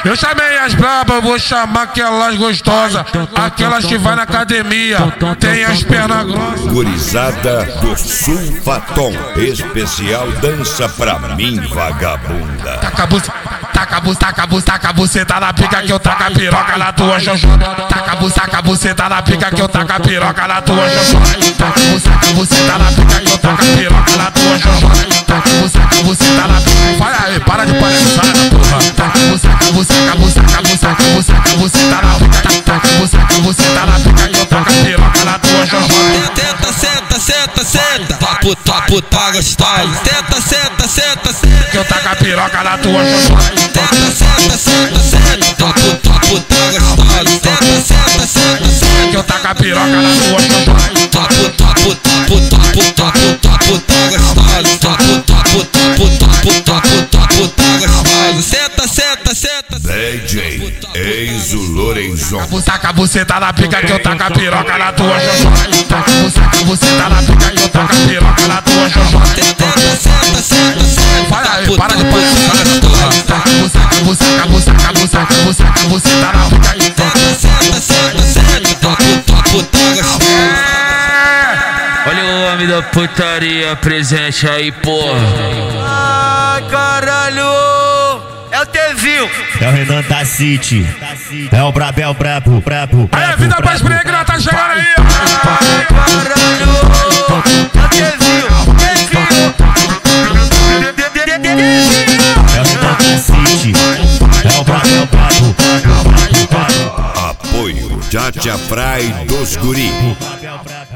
Eu chamei as brabas, vou chamar aquelas gostosas, aquelas que vai na academia, tem as pernas grossas. Gurizada do Sulfatom, especial dança pra mim, vagabunda. Taca a buceta na pica que eu taco a piroca na tua xoxota. Taca a buceta na pica que eu taco a piroca na tua xoxota. Taca a buceta na pica que eu taco a piroca na tua xoxota. Taca a buceta na pica. Vai aí, para de palhaçada, porra. Taca a buceta na pica. Taca a buceta na pica que eu taco a piroca na tua xoxota. Tenta, senta, tua puta gostosa. Tenta, senta, que eu taco a piroca na tua xoxota. Tenta, senta, tua puta gostosa. Tenta, senta, que eu taco a piroca na tua xoxota. Tua puta gostosa. Tua puta gostosa. Senta. DJ Enzo Lorenzon. Taca a buceta na pica que eu taco a piroca na tua xoxota. Taca a buceta na pica que eu taco a piroca na tua xoxota. Tenta, senta. Vai aí, para de palhaçada, porra. Taca a buceta na pica. Tenta, senta, tua puta gostosa. Olha o homem da putaria presente aí, porra. Ai, caralho! É o Tevinho. É o Renan da City. É o brabo. Aí a vida mais negra tá chegando aí. Ai, caralho! É o Tevinho. É o Renan da City. É o brabo. Apoio Tchatcha Fry dos Guri.